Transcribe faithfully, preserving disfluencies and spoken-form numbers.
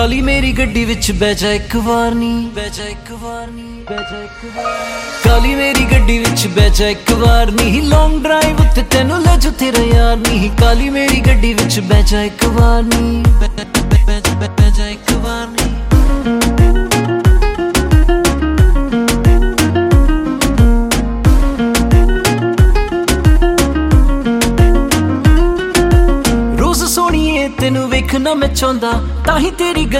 ਕਾਲੀ ਮੇਰੀ ਗੱਡੀ ਵਿੱਚ ਬਹਿ ਜਾ ਇੱਕ ਵਾਰ ਨੀ, ਬਹਿ ਜਾ ਇੱਕ ਵਾਰ ਨੀ, ਬਹਿ ਜਾ ਇੱਕ ਵਾਰ। ਕਾਲੀ ਮੇਰੀ ਗੱਡੀ ਵਿੱਚ ਬਹਿ ਜਾ ਇੱਕ ਵਾਰ ਨੀ, ਲੌਂਗ ਡਰਾਈਵ ਉੱਤੇ ਤੈਨੂੰ ਲੈ ਜਾ ਤੇਰਾ ਯਾਰ ਨੀ। ਕਾਲੀ ਮੇਰੀ ਗੱਡੀ ਵਿੱਚ ਬਹਿ ਜਾ ਇੱਕ ਵਾਰ ਨੀ, ਬਹਿ ਜਾ ਇੱਕ ਵਾਰ ਨੀ। ਰੋਜ਼ ਸੋਹਣੀਏ ਤੈਨੂੰ ਵੇਖਣਾ ਮੈਂ ਚਾਹੁੰਦਾ, ਤਾਂ ਹੀ ਤੇਰੀ